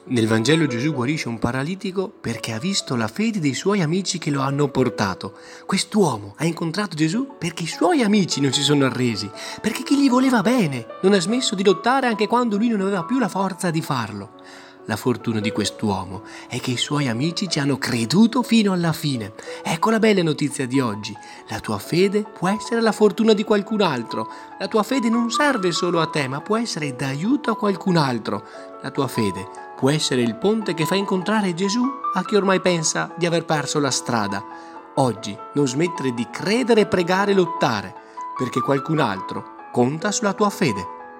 Nel Vangelo Gesù guarisce un paralitico perché ha visto la fede dei suoi amici che lo hanno portato. Quest'uomo ha incontrato Gesù perché i suoi amici non si sono arresi, perché chi gli voleva bene non ha smesso di lottare anche quando lui non aveva più la forza di farlo. La fortuna di quest'uomo è che i suoi amici ci hanno creduto fino alla fine. Ecco la bella notizia di oggi. La tua fede può essere la fortuna di qualcun altro. La tua fede non serve solo a te, ma può essere d'aiuto a qualcun altro. La tua fede può essere il ponte che fa incontrare Gesù a chi ormai pensa di aver perso la strada. Oggi non smettere di credere, pregare e lottare, perché qualcun altro conta sulla tua fede.